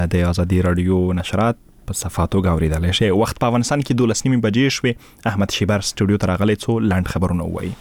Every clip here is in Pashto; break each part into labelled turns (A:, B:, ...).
A: د ازادي رادیو نشرات په صفحاتو غوړیدل شي. وخت په افغانستان کې 12:30 بجې شوې. احمد شیبر سټوډیو ته راغلی څو لاند خبرونه وایي.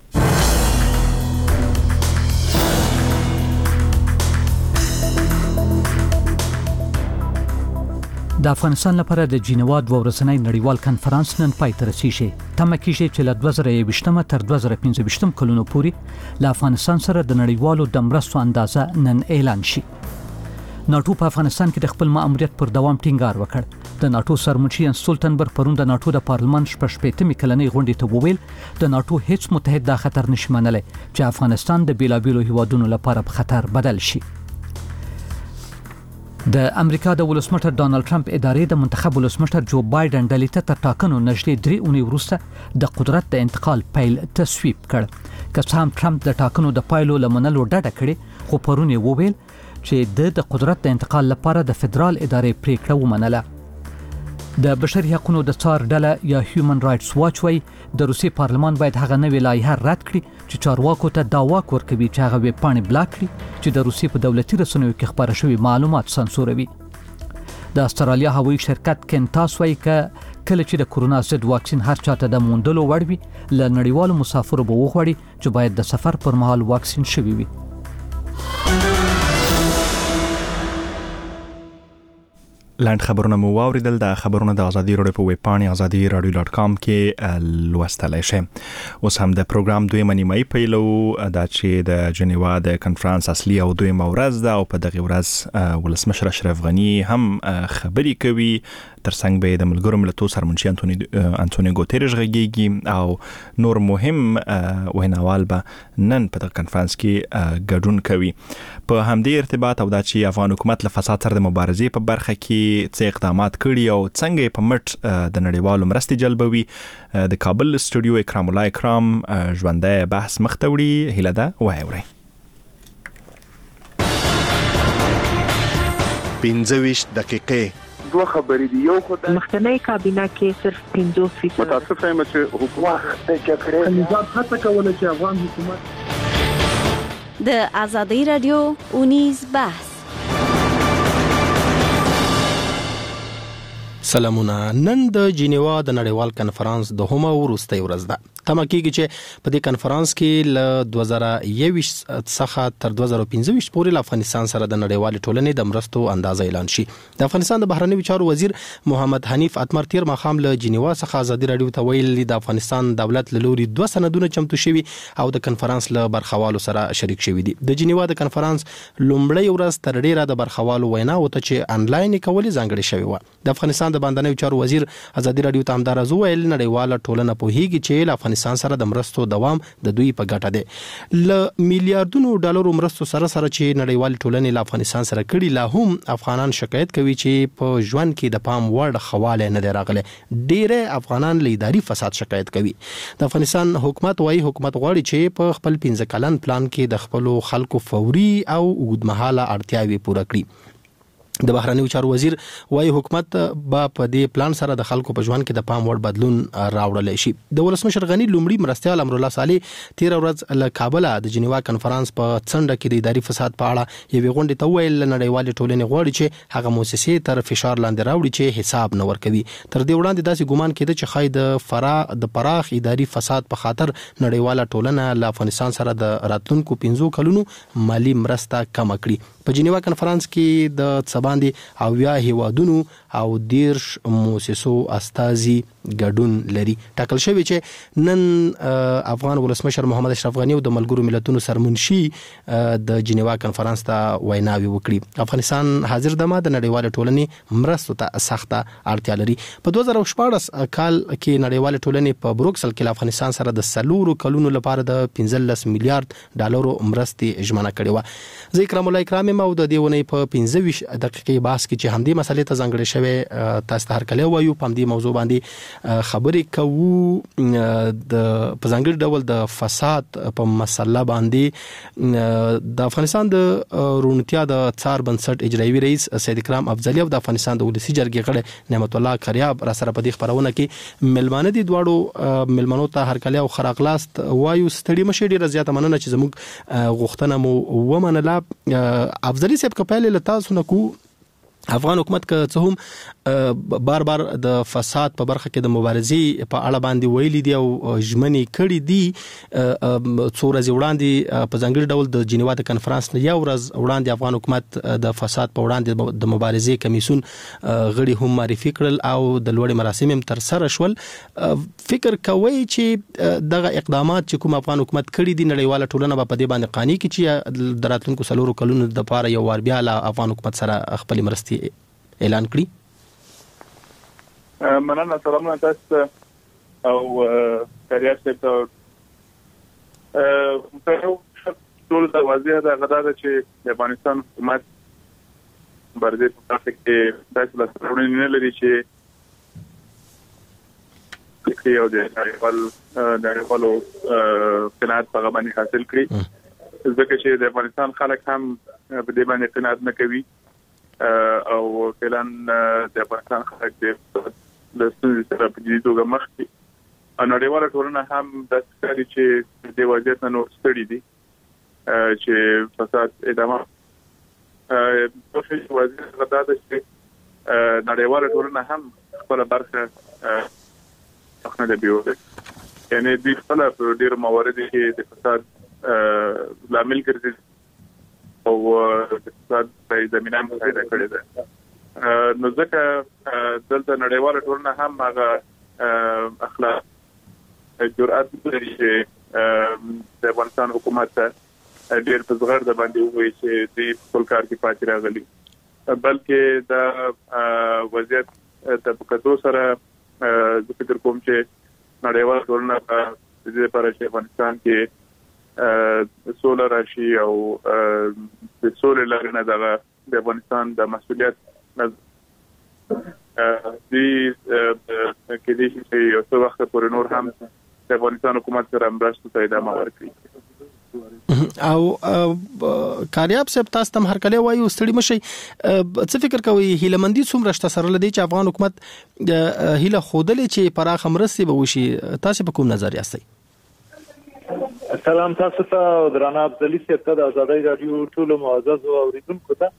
B: د افغانستان لپاره د جنیوا 2 ورځنی نړیوال کنفرانس نن پای ته رسیږي. تمه کیږي چې له 2021 تر 2025 کلونو پورې له افغانستان سره د نړیوالو د مرستو اندازه نن اعلان شي. ناتو په افغانستان کې د خپل مأموریت پر دوام ټینګار وکړ. د ناتو سرمنشي سټولټنبرګ پرون د ناتو د پارلمان شپږمې کلنۍ غونډې ته وویل د ناتو هیڅ متحد دا خطر نشي منلی چې افغانستان د بیلابیلو هیوادونو لپاره په خطر بدل شي. د امریکا د ولسمشر ډانلډ ټرمپ ادارې د منتخب ولسمشر جو بایدن د لیته تر ټاکنو نږدې 3 اونۍ وروسته د قدرت د انتقال پیل تصویب کړ. که څه هم ټرمپ د ټاکنو د پایلو لمنلو ډډه کړې، خو پرون یې وویل چې د قدرت د انتقال لپاره د فدرال ادارې پریکړه ومنله. د بشري حقوقو د څار ډله یا هیومن رائټس واچ وايي د روسي پارلمان باید هغه نوې لایحه رد کړي چې چارواکو ته دا واک ورکوي چې هغه ویب پاڼې بلاک کړي چې د روسي په دولتي رسنیو کې خبره شوی معلومات سانسوروي. د استرالیا هوایي شرکت کینټاس وايي کله چې د کورونا ضد واکسین هر چاته د موندلو وړ وي له نړیوالو مسافرو به وغواړي چې باید د سفر پر مهال واکسین شوي وي.
A: لاند خبرونه مو واوریدل. د خبرونه د ازادي رادیو په ویب پاڼه azadiradio.com کې لوستلای شئ. اوس هم د پروګرام دویمه نیمه پیلو دا چې د جنیوا د کنفرانس اصلي او دویمه ورځ ده او په دغه ورځ ولسمشر اشرف غنی هم خبري کوي. ترڅنګ به د ملګرو ملتونو سرمنشي انټونیو ګوتيريش غږیږي او نور مهم ویناوال به نن په دغه کنفرانس کې ګډون کوي. په همدې ارتباط او دا چې افغان حکومت له فساد سره د مبارزې په برخه کې څه اقدامات کړي او څنګه په مټ د نړیوالو مرستې جلبوي، د کابل سټوډیو اکرام الله اکرام ژوندۍ بحث مختوړي هله ده وایوري.
C: 15 دقیقې
D: دوه خبرې دي. یو خدای
E: مخکنی کابینه کې صرف 50%
D: متاسفه یم چې حکومت د جګړې نظام هڅه کوله چې افغان حکومت
F: د ازادي رادیو اونیز بحث.
G: سلامونه. نن د جنیوا د نړیوال کنفرانس د همه وروستۍ ورځ ده. تمه کیږي چې په دې کنفرانس کې له 2021 څخه تر 2025 پورې له افغانستان سره د نړیوال ټولنې د مرستو اندازه اعلان شي. د افغانستان د بهرنیو چارو وزیر محمد حنیف اتمر تیر ماښام له جنیوا څخه ازادي رادیو ته ویل د افغانستان دولت له لوري 2 سندونه چمتو شوي او د کنفرانس له برخوالو سره شریک شوي دي. د جنیوا د کنفرانس لومړی ورځ تر ډیره د برخوالو وینا وته چې انلاین کولې ځانګړي شوی و. د افغانستان د بهرنیو چارو وزیر ازادي رادیو ته همدارز ویل نړیواله ټولنه پوهیږي چې افغانستان سره د مرستو دوام د دوی په ګټه دی. ل میلیارډونو ډالرو مرستو سره چې نړیوال ټولنې له افغانستان سره کړي، لا هم افغانان شکایت کوي چې په ژوند کې د پام وړ خواله نه دی راغلی. ډیره افغانان له اداري فساد شکایت کوي. د افغانستان حکومت وايي حکومت غواړي چې په خپل 15 کلن پلان کې د خپل خلکو فوري او اوږدمهاله اړتیاوې پوره کړي. د بهرنیو چارو وزیر وايي حکومت به په دې پلان سره د خلکو په ژوند کې د پام وړ بدلون راوړل شي. د ولسمشر غنی لومړي مرستیال امر الله صالح تیر ورځ له کابل د جنیوا کنفرانس په څنډه کې د اداري فساد په اړه یوې غونډې ته ویل نړیوال ټولنې غواړي چې هغه مؤسسې تر فشار لاندې راوړي چې حساب نه ورکوي. تر دې وړاندې داسې ګومان کېده چې خای د پراخ اداري فساد په خاطر نړیواله ټولنه له افغانستان سره د راتلونکو 15 کلونو مالی مرسته کم کړي. په جنیوا کنفرانس کې د باندې او یا هیوادونو او 10 مؤسسو استازي ګډون لري. ټاکل شوی چې نن افغان ولسمشر محمد اشرف غنی او د ملګرو ملتونو سرمنشي د جنیوا کنفرانس ته ویناوي وکړي. افغانستان حاضر دمه د نړیوال ټولنې مرستو ته سخته اړتیا لري. په 2014 کال کې نړیوال ټولنې په بروکسل کې افغانستان سره د 4 کلونو لپاره د 15 میلیارډ ډالرو مرستې ژمنه کړې و. زه اکرام الله اکرام ما د دیونې په 15 دقیقې بحث کې چې همدې مسلې ته ځانګړې شوی تاسو ته هر کله وایو په همدې موضوع باندې خبرې کوو. د په ځانګړي ډول د فساد په مسله باندې د افغانستان د رونتیا د څار بنسټ اجرایي رئیس سید اکرام افضلی او د افغانستان د ولسی جرګې غړي نعمت الله کریاب را سره په دې خبرونه کې ملمانه دي. دواړو ملمنو ته هر کله او خراقلاست وایو. ستړي مشه ډیره زیاته مننه چې زموږ غوښتنه مو ومنله. افضلی صاحب کپاله لتا سنکو افغان حکومت که څه هم بار بار د فساد په برخه کې د مبارزې په اړه باندې ویلي دي او ژمنې کړې دي، څو ورځې وړاندې په ځانګړي ډول د جنیوا د کنفرانس نه یو ورځ وړاندې افغان حکومت د فساد په وړاندې د مبارزې کمیسون غړي هم معرفي کړل او د لوړې مراسم هم تر سره شول. فکر کوي چې دغه اقدامات چې کوم افغان حکومت کړی دي نړیواله ټولنه په دې باندې قانع کی چې د راتلونکو 4 کلونو د لپاره یو وار بیا له افغان حکومت سره خپل مرستې اعلان کړی؟
H: مننه. سلامونه تاسو او کاریار سیکټر ټول د واضح ده غواړي چې د افغانستان حکومت برده په تاسو کې داسې لاسرونه نه لري چې یو د نړیوالو قناعت په باندې حاصل کړي، ځکه چې د افغانستان خلک هم په دې باندې قناعت نه کوي او فعلا د افغانستان خلک د ستونزې سره په جدي توګه مخ دي. نړیواله ټولنه هم د ښکاري چې د وضعیت نه نور ستړي دي چې فساد ادامه کوشش وزیر غدا ده چې نړیواله ټولنه هم خپل برخه څنګه دی بیوده، یعنی د خپل ډیر موارد کې د فساد لامل ګرځي او د فساد په زمينه مساعده کړې ده. نو ځکه دلته نړیواله ټولنه هم هغه اخلاق جرأت لري چې د افغانستان حکومت ډیر په زغر د باندې وایي چې د خپل کار کې پاتې راغلي، بلکې دا وضعیت طبقاتو سره د فکر کوم چې نړیواله ټولنه د دې لپاره چې افغانستان کې سولر راشي او د سولې لرنه د افغانستان د مسؤلیت د کې دي چې یو څه وخت پورې نور هم د افغانستان حکومت سره مرسته ته ادامه ورکړي.
G: او کاریاب صاحب تاسو تم هر کله وایو ستړي مشي، څه فکر کوي هیلمندي څومره شته سره لدی چې افغان حکومت هیله خودلې چې پراخ مرستې به وشي؟ تاسو په کوم نظر یاستئ؟
D: سلام تاسو ته درانه افضلی صاحب ته د آزادۍ رادیو ټول معزز اوریدونکو ته.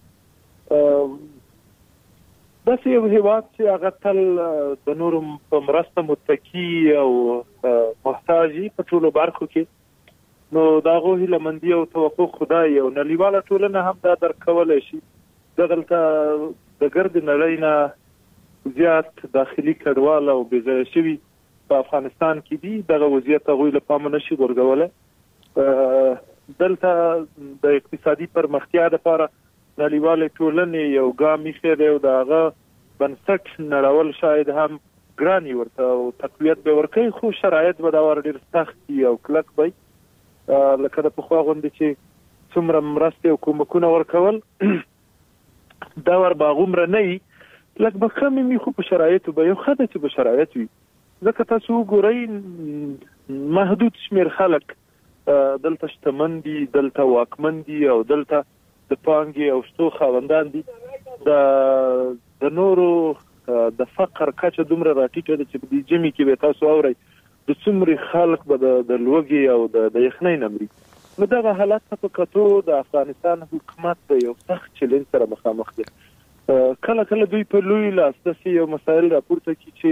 D: دا یو هیواد چې هغه تل د نورو په مرسته متکی او محتاجي په ټولو برخو کې، نو دا غو هیلمندي او توقع خدای او نړیواله ټولنه هم دا درکولای شي. دغلته د ګرد نړۍ نه زیات داخلي کډوال او بېځایه شوي په افغانستان کې دي، دغه وضعیت هغوی له پامه نشي غورځولی. دلته د اقتصادي پرمختیا لپاره نړیواله ټولنې یو ګام ایښی دی او د هغه بنسټ نړول شاید هم ګران وي ورته او تقویت به ورکوي، خو شرایط به دا ور ډېر سخت دي او کلک وي. لکه د پخوا غوندې چې څومره مرستې او کومکونه ورکول دا ور به هغومره نه وي، لږ به کم وي، خو په شرایطو به یو ښه ده چې به شرایط وي. ځکه تاسو وګورئ محدود شمېر خلک دلته شتمن دي، دلته واکمن دي او دلته د پانګې او شتو خاوندان دي. د نورو د فقر کچه دومره راټیټه ده چې په دې جمعې کې به تاسو اورئ د څومره خلک به د لوږې او د یخنۍ نه مري. نو دغه حالت په کتو د افغانستان حکومت د یو سخت چلنج سره مخامخ دی. کله کله دوی په لوی لاس داسې یو مسایل راپورته کړي چې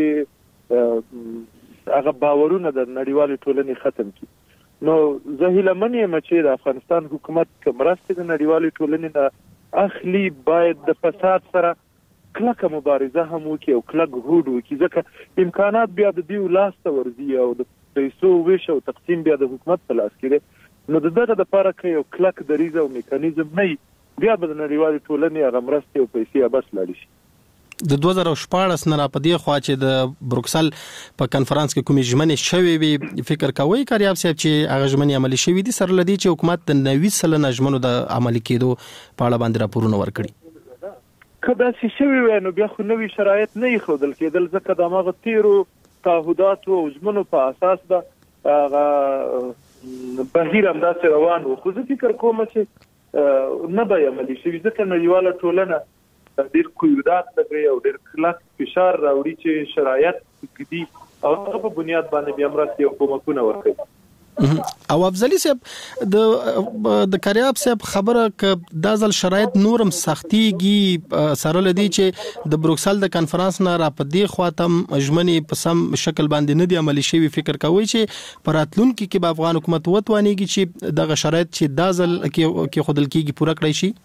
D: هغه باورونه د نړیوالې ټولنې ختم کړي. نو زه هیله من یم چې د افغانستان حکومت که مرستې د نړیوالې ټولنې نه اخلي باید د فساد سره کلکه مبارزه هم وکړي او کلک هوډ وکړي، ځکه امکانات بیا د دوی لاس ته ورځي او د پیسو ویش او تقسیم بیا د حکومت په لاس کې دی. نو دغه لپاره که یو کلک دریځ او میکانیزم نه وي بیا به د نړیوالې ټولنې هغه مرستې او پیسې بس لاړې شي.
G: د 2014 نه را پدې خوا چې د بروکسل په کنفرانس کې کومې ژمنې شوې وي، فکر کوي کاریاب صاحب چې هغه ژمنې عملي شوې دي سره لدی چې حکومت د 90% ژمنو د عملي کېدو په اړه باندې راپورونه ورکړي؟
D: که داسې شوي وای نو بیا خو نوي شرایط نه ایښودل کېدل، ځکه د هماغه تیرو تعهداتو او ژمنو په اساس به هغه بهیر همداسې روان و. خو زه فکر کوم چې نه به عملي شوي، ځکه نړیواله ټولنه ډېر قیودات لګوي او ډېر کلک فشار راوړي چې شرایط ږدي او هغه په بنیاد باندې بیا مرستې او کومکونه ورکوي.
G: او افضلی صاحب د کریاب صاحب خبره ک د ځل شرایط نورم سختيږي سره لدی چې د بروکسل د کانفرنس نه را پدې خاطم اجمنی په سم شکل باندې نه دی عملی شوی فکر کوي چې پراتلونکو کې به افغان حکومت وتوانیږي چې دغه شرایط چې د ځل کې خودل کېږي پوره کړی شي.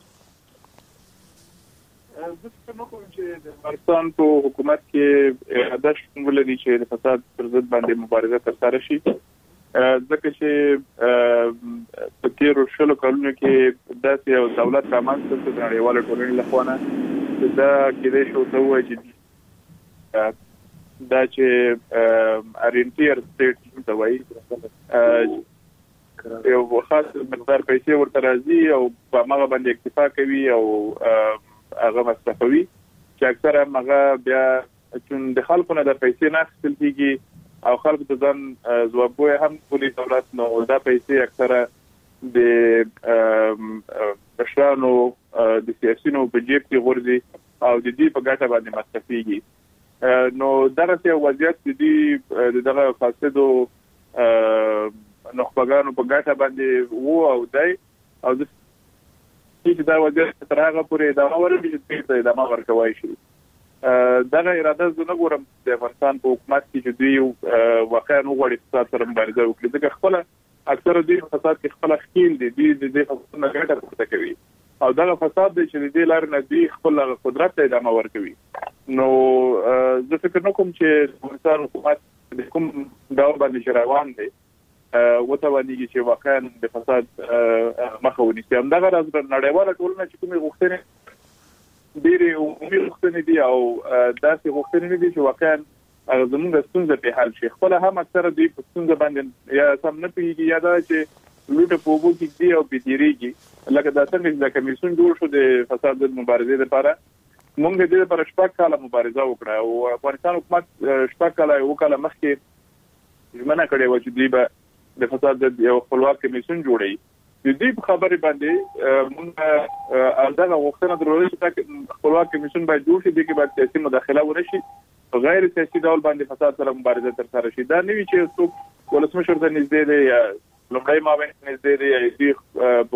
H: د افغانستان په حکومت کې اراده شته ولري چې د فساد پر ضد باندې مبارزه ترسره شي، ځکه چې په تیرو شلو کلونو کې داسې یو دولت رامنځته شو د نړیوالو ټولنې لخوا نه دا کېدای شو ته وایي چې دا چې ارینټیر سټیټ ته وایي یو خاص مقدار پیسې ورته راځي او په هغه باندې اکتفا کوي او هغه مصرفوي چې اکثره هغه بیا چې د خلکو نه د پیسې نه اخیستل کېږي او خلکو ته ځان ځوابوي هم پولیس دولت نو دا پیسې اکثره د بشرانو د سیاسيونو په جیب کې غورځي او د دې په ګټه باندې مصرفيږي. نو درته وضعیت د دغه فاسدو نخبګانو په ګټه باندې وو او دای او د چې دا وضعیت تر هغه پورې دا ورته چې دا ما ورکوي شي. دغه اراده زه نه ګورم د افغانستان په حکومت کې چې دوی واقعا وګړي فساد سره مبارزه وکړي، ځکه خپل اکثره دوی فساد کې خپل خپل دي د فساد نه ګټه پورته کوي او دغه فساد دی چې د لار نه دوی خپل قدرت ته ادامه ورکوي. نو زه فکر نه کوم چې افغانستان حکومت د کوم ډول باندې روان دی وتوانیږي چې واقعا د فساد مخه ونیسي. همدغه راز نړیواله ټولنه چې کومې غوښتنې ډېرې عمومي غوښتنې دي او داسې غوښتنې دي چې واقعا زموږ ستونزه په حل شي. خپل هم اکثره دوی په ستونزه باندې یا سم نه پیږي یا دا چې لوټه په وګو کې دی او بيديريږي لکه دا څنګه چې کمیسیون جوړ شو د فساد د مبارزې لپاره. موږ د دې لپاره شپږ کاله مبارزه وکړه او افغانستان حکومت شپږ کاله مخکې ژمنه کړې و چې دوی به د فساد د یو خپلواک کمیسیون جوړي. د دې خبرې باندې موږ دغه غوښتنه درلوده چې خپلواک کمیسیون باید جوړ شي، د کې باید سیاسي مداخله ونشي، په غیر سیاسي ډول باندې فساد سره مبارزه ترسره شي. دا نه وي چې څوک ولسمشر ته نږدې دی یا لومړی معاون نږدې دی یا دې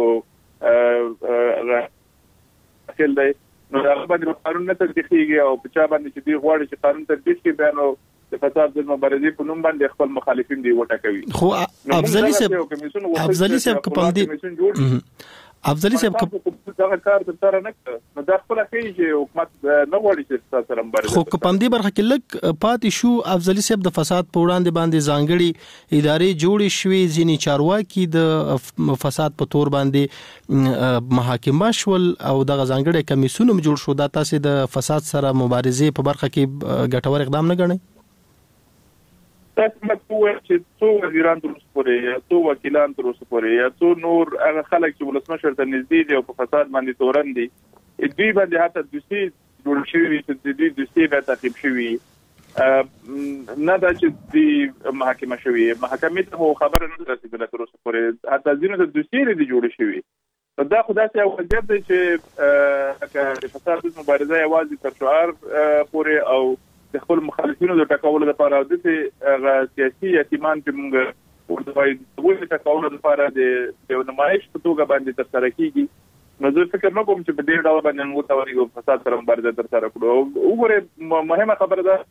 H: په خل دی نو دا باندې قانون نه تطبیقيږي او په چا باندې چې دی غواړي چې قانون تطبیق کړي بیا نو د فساد د مبارزې په نوم باندې خپل مخالفین دی وټاکوي.
G: خو افضلی صاحب کوم دي افضلی صاحب
H: دا کار تر نه نو دا خپل کې حکومت نه وړي چې فساد سره مبارزه.
G: خو کوم دي برخه کې لک پاتې شو افضلی صاحب د فساد په وړاندې باندې ځانګړي ادارې جوړې شوې، ځینې چارواکي د فساد په تور باندې محاکمه شول او دغه ځانګړي کمیسیون جوړ شو. دا تاسو د فساد سره مبارزې په برخه کې ګټور اقدام نه ګڼئ؟
H: تاسو متوه چې څو وزیران تر اوسه پورې یا څو وکیلان تر اوسه پورې یا څو نور هغه خلک چې ولسمشر ته نږدې دي او په فساد باندې تورن دي دوی باندې حتی دوسي جوړ شوی چې دوی دوسي به تعقیب شوی نه دا چې دی محاکمه شوی محکمې ته خبر نه رسیدله تر اوسه پورې، حتی ځینې د دوسي لري جوړ شوی. دا خدای ته یو وضعیت دی چې د فساد مبارزه یوازې تر شعار پورې او د خپل مخالفینو د ټاکولو لپاره د سیاسي یتیمان چې موږ ورته وایي د ټاکولو لپاره د نمایش په توګه باندې ترسره کیږي. نو زه فکر نه کوم چې په دې ډول باندې موږ تاریخ فساد سره مبارزه ترسره کړو. وګوره مهمه خبره ده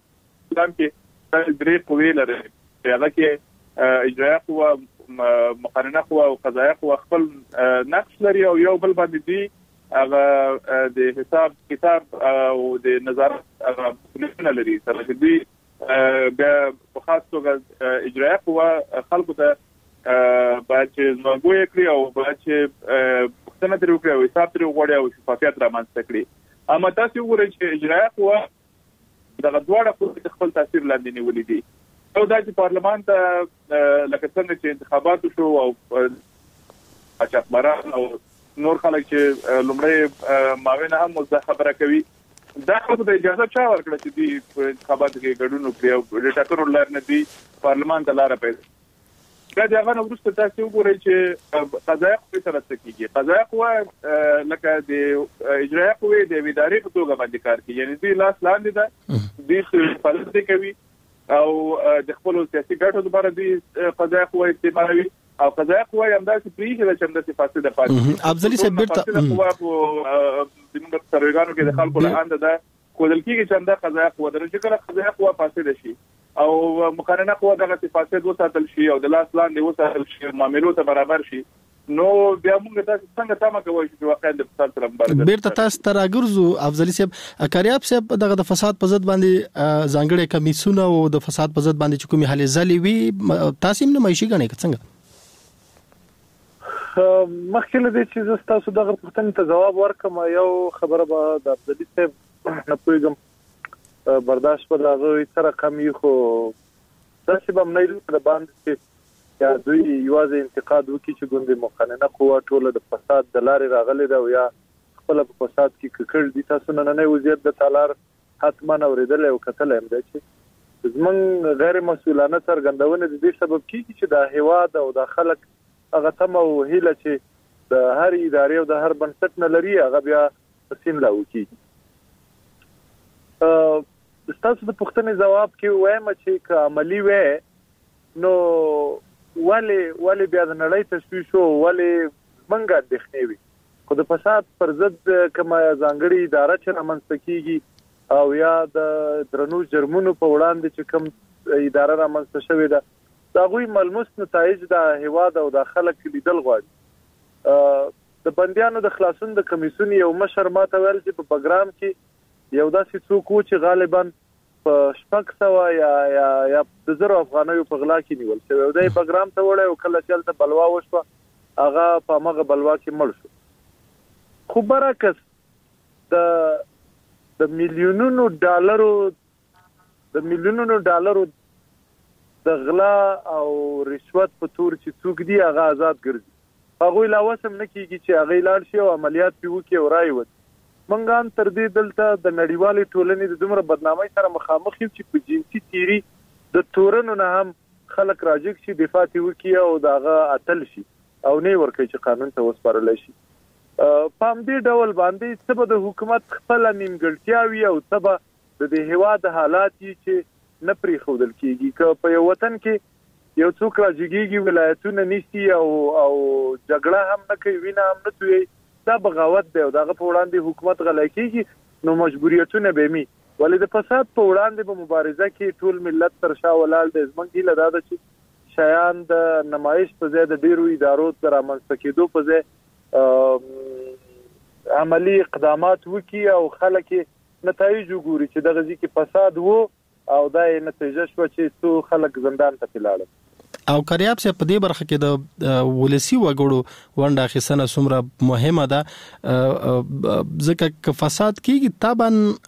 H: چې درې قوې لري، هغه کې اجرایه قوه، مقننه قوه او قضایه قوه خپل نقش لري او یو بل باندې دي هغه د حساب کتاب او د نظارت هغه لري. سره دې بیا په خاص توګه اجرایه قوه خلکو ته باید چې زموږ کړی او باید چې پښتنه تر وکړي او حساب تر وغوړي او شفافیت رامنځته کړي. اما تاسو وګورئ چې اجرایه قوه دغه دواړه قوې خپل تاثیر لاندې نیولې دي. او دا چې پارلمان ته لکه څنګه چې انتخابات شو او اچاکبران او نور خلک چې لومړی معاون هم مزه خبره کوي، دا خو د اجازه چا ورکړه چې دی په انتخاباتو کې ګډون وکړي او د ټاکنو لار نه دی پارلمان ته لار پیدا. دا د هغه وروسته تاسو وګورئ چې قضایه قوه سره څه کیږي. قضایه قوه لکه د اجرایه قوه د ادارې په توګه باندې کار کوي، یعنی دوی لاس لاندې ده، دوی فعالیت کوي او د خپل سیاسي ګټو لپاره د قضایي قوه استعمالوي او قضایي قوه هم داسې پریږي چې هم د فاسده پاتې
G: افضلي صاحب بیرته
H: د موږ سروګانو کې د خلکو له اند ده کودل کېږي چې هم د قضایي قوه د کله قضایي قوه فاسده شي او مقننه قوه دغه فاسد وساتل شي او د لاس لاندې وساتل شي معاملو ته برابر شي نو بیا موږ تاسو څنګه تمه کوي چې واقعا د فساد سره مبارزه
G: بیرته تاسو ته راګرځو افضلي صاحب کاریاب صاحب دغه د فساد په ضد باندې ځانګړي کمیسونه او د فساد په ضد باندې کومې حل ځلې وي تاسو هم نه مایشي غنئ څنګه
D: مخکې له دې چې تاسو دغه پوښتنې ته جواب ورکړم یو خبره به د افضلي صاحب نه پوهیږم برداشت په هغه سره کم یو خو داسې به نه لري د باندې یا دوی یوازې انتقاد وکړي چې ګوندې مقننه قوه ټوله د فساد د لارې راغلي ده او یا خپل په فساد کې ککړ دي تاسو نن وزیر د تالار حتما اوریدل او کتل هم ده چې زمون غیر مسؤلانه څرګندونه د دې سبب کیږي چې د هیواد او د خلک هغه تم او هیله چې د هر ادارې او د هر بنسټ نه لري هغه بیا سین لا وکړي تاسو د پوښتنې جواب کې وایم چې عملی وې نو ولی بیا د نړۍ تشویش شو ولی منګه دښنې وي خو د فساد پر ضد کومه ځانګړي اداره چې رامنځته کیږي او یا د درنو جرمونو په وړاندې چې کوم اداره رامنځته شوې ده دا غوي ملموس نتایج د هیواد او د خلک لیدل غواړي د بندیانو د خلاصون د کمیسیون یو مشر ماته ویل چې په پروګرام کې یو داسې څوک و چې غالبا په شپږ سوه یا د زرو افغانیو په غلا کې نیول شوی او د پروګرام ته وړي او کله چې هلته بلوا وشوه هغه په همغه بلوا کې مړ شو خو برعکس د میلیونونو ډالرو د غلا او رشوت په تور چې څوک دی هغه آزاد ګرځي هغه لا وسم نه کیږي چې هغه لاړ شي او عملیات پیو کې اورای وځي منګان تر دې دلته د نړیوالې ټولنې د دومره بدنامۍ سره مخامخ یو چې په جنسي تیری د تورنو نه هم خلک راجګ شي دفاع وکړي او داغه اتل شي او نه ورکه چې قانون ته وسپارل شي پام دې ډول باندې سبا د حکومت خپل نیمګړتیا وي او سبا د دې هواد حالات چې نه پری خودل کیږي که په یو وطن کې یو څوک راجګيږي ولایتونه نشي او جګړه هم نه کوي وینه هم نه توي دا بغاوت دی او دغه په وړاندې حکومت غلای کیږي نو مجبوریتونه به می ولې د فساد په وړاندې په مبارزه کې ټول ملت تر شا ولال د زمنګ له داده چې شایان د نمایش په ځای د ډیرو ادارو تر رامنځته کېدو په ځای عملی اقدامات وکي او خلک نتایج وګوري چې دغه ځکه فساد وو او دا نتیجه شو چې څو خلک زندان ته تلل
G: او کاریاب سے په دې برخه کې د ولسی وګړو ونډه اخیستنه څومره مهمه ده ځکه ک فساد کېږي طبعا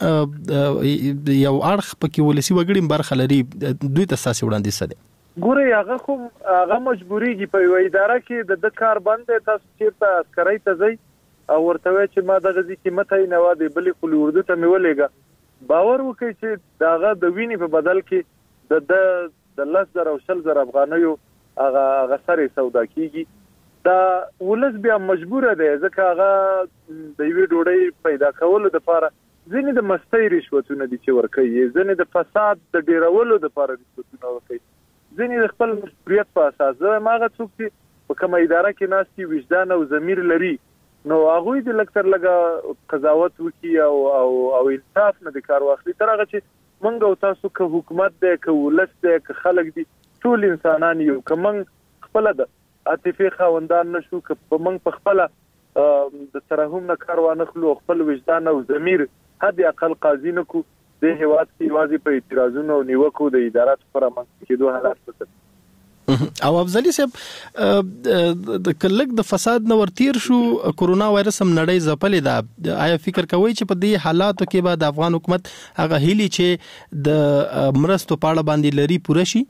G: یو اړخ پکې ولسی وګړي برخه لري دوی ته ساسي وړاندې سده
D: ګوره هغه مجبوریږي په یو اداره کې د کار بند تاسو چیرته عسکرۍ ته ځي او ورته چې ما دغه ځکه مته نه واده بلې خو اردو ته مې ولېګا باور وکړي چې داغه د ویني په بدل کې د 10,000 او 20,000 افغانیو هغه سره سودا کیږي دا ولس بیا مجبور دی ځکه هغه د یوې ډوډۍ پیدا کولو لپاره ځینې د مستۍ رشوتونه دي چې ورکوي ځینې د فساد د ډیرولو لپاره رشوتونه ورکوي ځینې د خپل مسؤلیت په اساس ماغه څوک چې په کومه اداره کې ناستي وجدان او ضمیر لري نو هغه د لکتر لګه قضاوت وکي او انصاف نه د کار واخلي تر هغه چې منګ او تاسو که حکومت دی که ولس دی که خلک دي ټول انسانان یو که منګ خپل د عاطفي خاوندان نشو که په منګ په خپل د ترحم نه کار وانخلو خپل وجدان او ضمیر حد اقل قاضي نکو د هیواد کې واځي په اعتراضونو او نیوکو د ادارات پر منځ کې دوه حالات پته
G: او افضلي صاحب د کلک د فساد نو ورتیر شو کورونا وایرس هم نړۍ زپلې ده آیا فکر کوئ چې په دې حالاتو کې به د افغان حکومت هغه هیلي چې د مرستو پاړه باندې لري پوره شي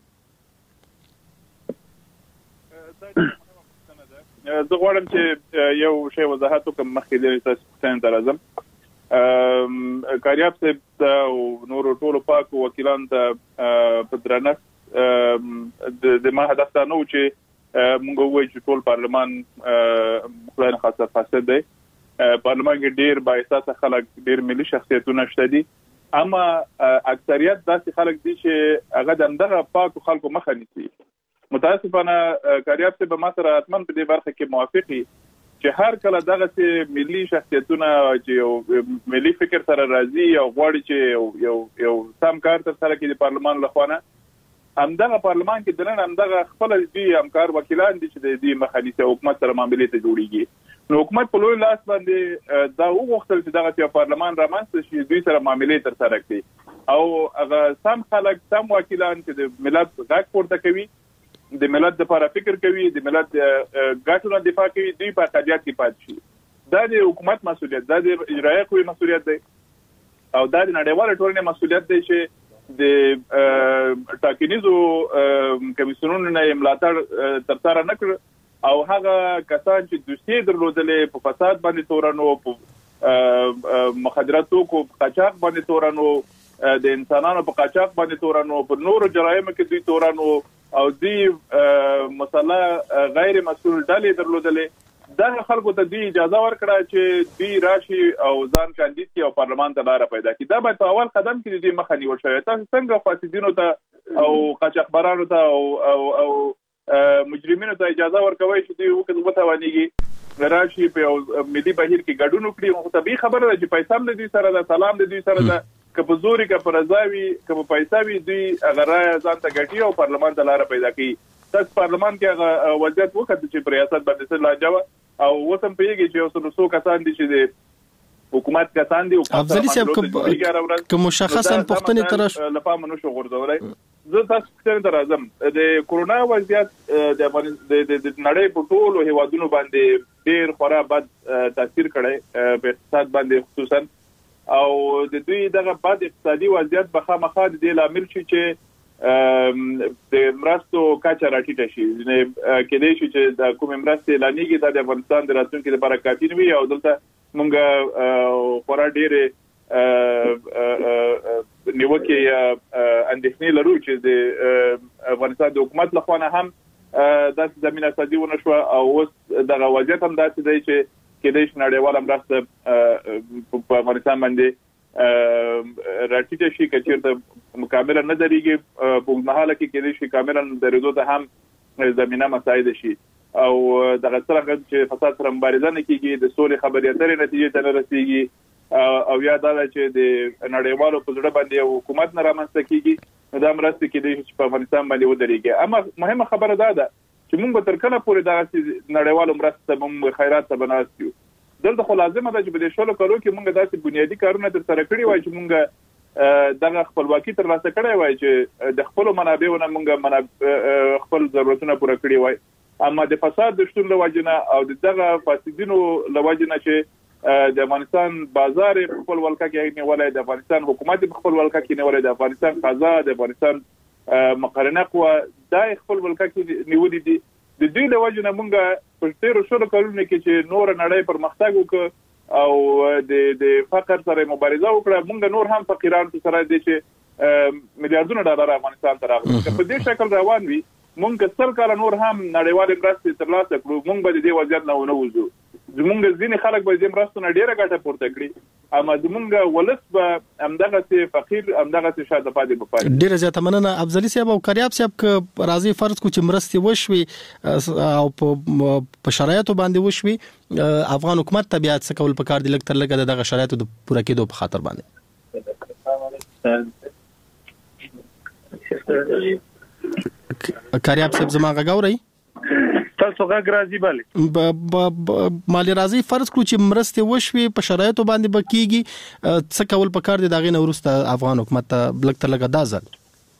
H: زه غواړم چې یو شی وضاحت وکم مخکې د تاسو څنګه درازم کاریاب صاحب او نور ټولو پاک وکیلان ته په درنښت د ما هدف دا نه و چې موږ وایو چې ټول پارلمان خدای نه خاصه فاسد دی پارلمان کې ډیر با احساس خلک ډیر ملي شخصیتونه شته دي اما اکثریت داسې خلک دي چې هغه دغه پاکو خلکو مخه نیسي. متاسفانه کاریاب ته به ما سره اتمن په دې برخه کې موافقي چې هر کله دغه ملي شخصیتونه چې ملي فکر سره راځي او غواړي چې یو سم کار تر سره کې د پارلمان لخوانه همدغه پارلمان کې دنن همدغه خپل دي همکار وکیلان دي چې د دې مخالفت حکومت سره معاملې ته جوړیږي. نو حکومت په لوی لاس باندې دا وغوښتل چې دغه پارلمان رامنځته شي دوی سره معاملې تر سره کړي او هغه سم خلک سم وکیلان چې د ملت غږ پورته کوي د ملت لپاره فکر کوي د ملت ګټو دفاع کوي دوی په قضیات کې پاتې شي. دا د حکومت مسؤلیت دا د اجرایه قوې مسؤلیت دی او دا د نړیوال ټولنې مسؤلیت دی چې د ټاکنیزو کمیسیونونو نه ملاتړ ترسره نکړ او هغه کسان چې دوسیې درلودلې په فساد باندې تورنو په مخدراتو کو قاچاق باندې تورنو د انسانانو په قاچاق باندې تورنو په نورو جرایمو کې دوی تورنو او دی مسله غیر مسؤل ډلې درلودلې دا خلکو ته دی اجازه ورکړه چې دی راشي او ځان کاندید کی او پارلمان ته لار پیدا کړي. دا به په اول قدم کې دی مخه نیول شوی. تاسو څنګه فاسدینو ته او قاچاقبرانو ته او مجرمینو ته اجازه ورکوي چې دی وکړي وتاوانيږي راشي په ملي بهیر کې ګډون وکړي. خو طبيعي خبره ده چې پیسې هم د دوی سره ده سلام د دوی سره ده که په زوري که په رضاوي که په پیساوي دوی هغه رایه ځان ته ګټي او پارلمان ته لاره پیدا کوي. تاسو پارلمان کې هغه وضعیت وکړئ چې په ریاست باندې څه لاجوه او وسم پیږي چې اوس نو کسان دي چې د حکومت کسان دي او
G: افضلی صاحب که مشخصا پښتنې طرف
H: لپاره منو شو غورځولای. زه تاسو څنګه درازم د کورونا وضعیت د نړۍ په ټولو هیوادونو باندې ډېر خورا بد تاثیر کړی په اقتصاد باندې خصوصا او د دوی دغه بد اقتصادي وضعیت به خامخا د دې لامل شي چې د مرستو کچه راټیټه شي. کېدای شي چې د کوم مرستې اعلانېږي د افغانستان د راتلونکي لپاره کافي نه وي او دلته موږ خورا ډېرې نیوکې اندېښنې لرو چې د افغانستان د حکومت لخوا نه هم داسې زمینه سازي ونه شوه او اوس دغه وضعیت هم داسې دی چې کېدای شي نړیواله مرسته په افغانستان باندې راټیټه شي که چېرته مکمله نه درېږي په اوږدمهاله کې کېدای شي کاملا درېدو ته هم زمینه مساعده شي او دغه څرنګه چې فساد سره مبارزه نه کېږي د سولې خبرې اترې نتیجې ته نه رسېږي او یا دا چې د نړیوالو په زړه باندې حکومت نه رامنځته کېږي نو دا مرستې کېدای شي چې په افغانستان باندې ودرېږي. اما مهمه خبره دا ده چې موږ به تر کله پورې دغه نړیوالو مرستو ته موږ خیرات ته بناست یو. دلته خو لازمه ده چې په دې شلو کالو کې موږ داسې بنیادي کارونه تر سره کړي وای چې موږ دغه خپلواکي ترلاسه کړی وای چې د خپل منابعو نه موږ خپل ضرورتونه پوره کړي وای. اما د فساد د شتون له وجې نه او دغه فاسدینو له وجې نه چې د افغانستان بازار خپل ولکه کې نیولای د افغانستان حکومت خپل ولکه کې نیولای د افغانستان قضا د افغانستان مقرنه قوه د خپل ولکه کې نیولې دي. د دوی له وجې نه موږ په تیرو شلو کلونو کې چې نور نړۍ پرمختګ وکړ او د فقر سره مبارزه وکړه موږ نور هم فقیران سره دي چې میلیارډونه ډالر افغانستان ته راغلي. په دې شکل روان وي موږ سل کال نور هم نړیوال مرستې ترلاسه کړو موږ به د دې وضعیت نه ونه وځو. زمونږ ځینې خلک به دې مرستو نه ډېره ګټه پورته کړي اما زمونږ ولس به همدغسې فقیر همدغسې شاته پاتې به پاتې.
G: ډېره زیاته مننه افضلي صاحب او کریاب صاحب که راځي فرض کړو چې مرستې وشوي او په شرایطو باندې وشوي افغان حکومت ته بیا څه کول پکار دي لږ تر لږه دغه شرایطو د پوره کېدو په خاطر باندې. کریاب صاحب زما غږ اورئ؟
D: تاسو غږ راځي bale
G: مالي راځي فرض کړو چې مرستې وشوي په شرایطو باندې بکیږي څه کول پکار دي دغه نورسته افغان حکومت ته لږ تر لږه دا ځل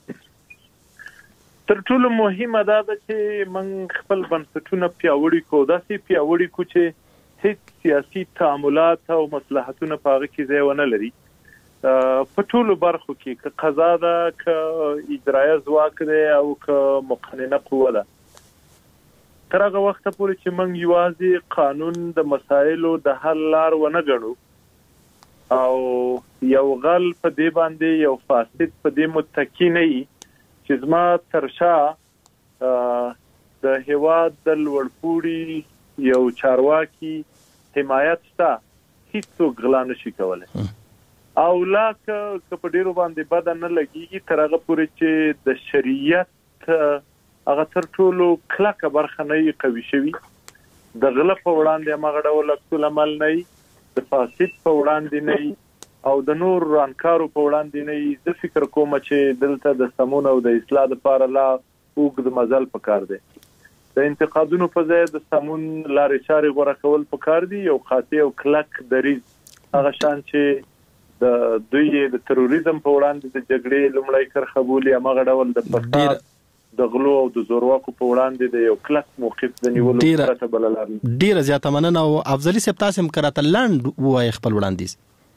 D: تر ټولو مهمه دا ده چې موږ خپل بنسټونه پیاوړي کو داسې پیاوړي کو چې هیڅ سیاسي تعاملات او مصلحتونه په هغه کې ځای ونه لري. په ټولو برخو کې که قضا ده که اجرایه ځواک دی او که مقننه قوه ده تر هغه وخت پورې چې موږ یوازې قانون د مسایلو د حل لار ونه ګڼو او یو غل په دې باندې یو فاسد په دې متکی نه وي چې زما تر شا د هیواد د لوړپوړي یو چارواکي حمایت شته هیڅوک غلا نشي کولی. او لا که په ډیرو باندې بد نه لګيږي تر هغه پورې چې د شریعت هغه تر ټولو کلکه برخه نه قوي شوی د غلط په وړاندې هغه ډول عکس عمل نه د فاسد په وړاندې نه او د نور رانکارو په وړاندې نه د فکر کوم چې دلته د سمون او د اصلاح لپاره لا وګد مزل پکار دی د انتقادونو په ځای د سمون لارې چارې غوړه کول پکار دي یو خاطی او کلک دریز هغه شان چې د دوی د تروریزم په وړاندې د جګړې لومړی کرخه بولي هغه ډول د فساد د غلو او د زورواکو په وړاندې د یو کلک موقف د نیولو پرته بل لار
G: ډیره زیاته مننه او افضلي صاحب تاسو هم کراته لاند وای خپل وړاندیز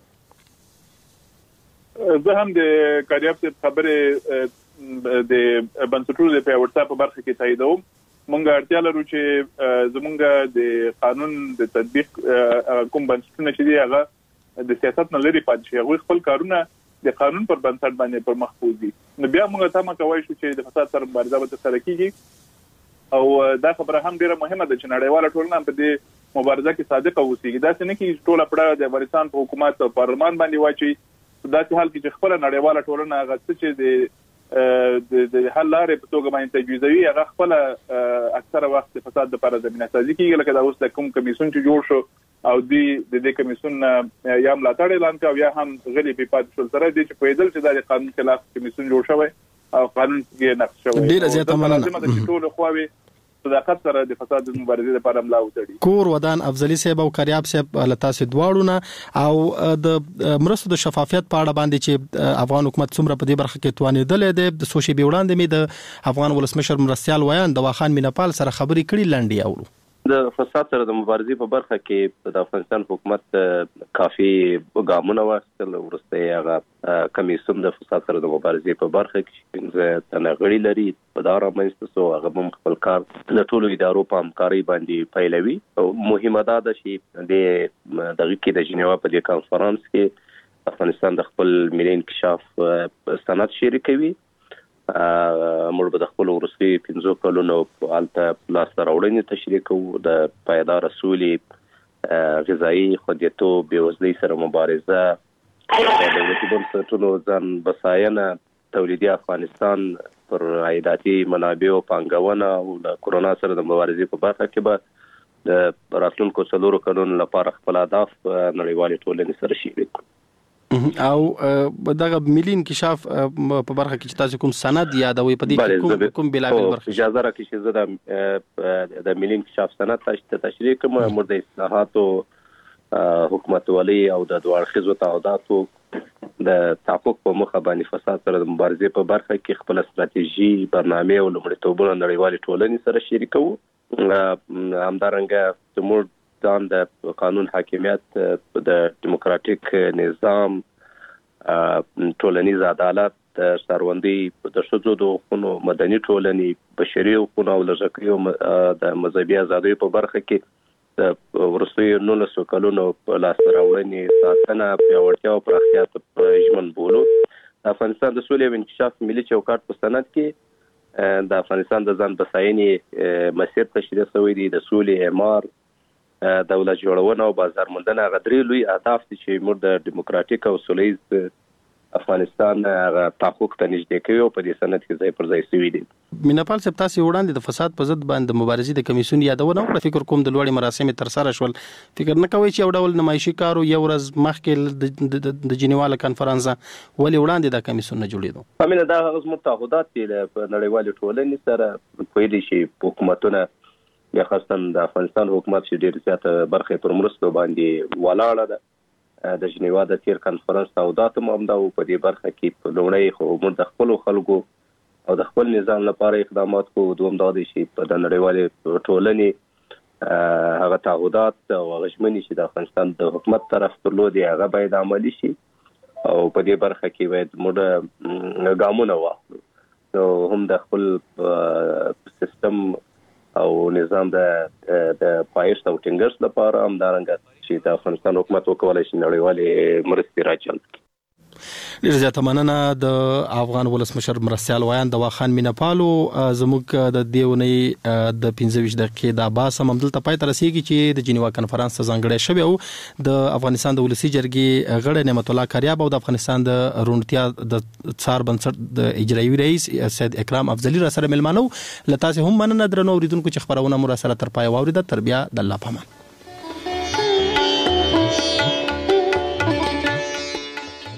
H: زه هم د کاریاب څخه خبره د بنسټونو په ورته په برخه کې تاییدوم مونږ اړتیا لرو چې زمونږ د قانون د تطبیق کوم بنسټونه چې دی هغه د سیاست نه لري پاتې شي هغه خپل کارونه د قانون پر بنسټ باندې پر مخ پوزي نو بیا موږ ته ما کوي چې د فساد سره مبارزه به تر کیږي او دا خبره هم ډیره مهمه ده چې نړیواله ټولنه په دې مبارزه کې صادقه اوسېږي دا څنګه چې ټول پړه د افغانستان په حکومت او پارلمان باندې واچي دا چې حال کې چې خپل نړیواله ټولنه هغه چې د حل لارې په توګه باندې تجویزوي هغه خپل اکثره وخت د فساد لپاره زمينه سازي کیږي لکه دا اوس د کوم کمیسیون چې جوړ شو او د دې کمیسیون یا ملاتړ اعلان کاوه یا هم غلي په پات شول سره د پیدل چې د قانون خلاف کمیسیون جوړ شوی او قانون کې نقش شوی
G: ډیره زیاته مننه
H: د ټول خواوي صداقت سره د فساد مبارزې لپاره ملا وتړي
G: کور ودان افضلي صاحب او کاریاب صاحب لتاسو دواړو نه او د مرستو د شفافیت په اړه باندې چې افغان حکومت څومره په دې برخه کې توانېدل د سوشي بیوړاندې می د افغان ولسمشر مرستيال ویان د واخان مینپال سره خبرې کړي لنډي اورو
I: د فساد سره د مبارزې په برخه کې د افغانستان حکومت کافي ګامونه واخیستل ورسته هغه کمیسیون د فساد سره د مبارزې په برخه کې تنغړی لري په دارا منځ هغه هم خپل کار د ټولو ادارو په همکاري باندې پیلوي او مهمه ده چې د دغه کې د جنیوا په دې کانفرنس کې افغانستان د خپل ملي انکشاف سند شریکوي موږ به د خپل ورسي 15 کلونو په الته لاس راوړنې تشریح کوو د پایدار اصولي غذایی خوندیتوب بېوزلۍ سره مبارزه د دولتي بنسټونو ځان بساینه تولیدي افغانستان پر عایداتي منابعو پانګونه او د کورونا سره د مبارزې په برخه کې به د راتلونکو 4 کلونو لپاره خپل اهداف نړیوالې ټولنې سره شریک
G: او دغه ملي انکشاف په برخه کې چې تاسو کوم سند یادوي په دې کوم بلابل برخه
I: اجازه راکړئ چې زه د ملي انکشاف سند تشریح کوم مرد اصلاحات او حکومتولي او د دوړخیزو تعهداتو د تحقق په مخه باندې فساد سره د مبارزې په برخه کې خپل ستراتیژي برنامه او لومړیتوبونه نړیوالې ټولنې سره شریکو همدارنګه زموږ د قانون حاکمیت د دیموکراتیک نظام ټولنیز عدالت د سروندي د شذو د حقوقو مدني ټولنې بشري حقوق او لږکیو د مذهبي ازادۍ په برخه کې د ورسوي 19 کلونو په لاس راوړنې ساتنه پیاوړتیا او پراختیا ته ژمن بولو افغانستان د سولې او انکشاف ملي چوکاټ په سند کې د افغانستان د ځان بساینې مسیر تشریح شوی دی د سولې اعمار دولت جوړونه او بازار موندنه غدري لوی اهداف چې موږ د دیموکراتیک او سولېز افغانستان تحقق ته نږدې کوي او په دې سند کې ځای پر ځای شوی دي
G: مینپال صاحب تاسو وړاندې د فساد په ضد باندې مبارزې د کمیسیون یادونه وکړه فکر کوم د لوړې مراسم تر سره شول فکر نه کوي چې یو ډول نمایشي کارو یو ورځ مخکې د جنیوا کانفرنس ولې وړاندې د کمیسیون نه جوړېدو
I: همینه دا هغه متحدات دي په نړیوالې ټولنې سره په دې شي حکومتونه یا خاصه د افغانستان حکومت چې ډېر زیاته برخه پر مرستو باندې ولاړه ده د جنیوا د تیر کانفرنس تعهدات هم دا په دې برخه کې په لومړی خو موږ د خپل خلکو او د خپل نظام لپاره اقدامات کوو دوم دا دي چې په د نړیوالې ټولنې هغه تعهدات او غشمنی چې د افغانستان د حکومت طرف درلودي هغه باید عملی شي او په دې برخه کې باید موږ ګامونه واخلو نو هم د خپل سیستم او نظام د پایښت او ټینګښت لپاره هم دارنګه چې د افغانستان حکومت وکولای شي نړیوالې مرستې راچل
G: ډیر زیاته مننه د افغان ولسمشر مرستيال وایان دوا خان مینپالو زموږ د دیونی د 15 دقیقې د باس ممدل ته پای تر رسیدي چې د جنیوا کنفرانس ته ځانګړی شوی او د افغانستان د ولسی جرګې غړی نعمت الله کاریاب او د افغانستان د رونتیا د څار بنسټ د اجرایي رئیس سید اکرام افضلی را سره ملمانو لته هم مننه درنو اوریدونکو چې خبرونه مو را سره تر پای واوریده تر بیا د الله پامان.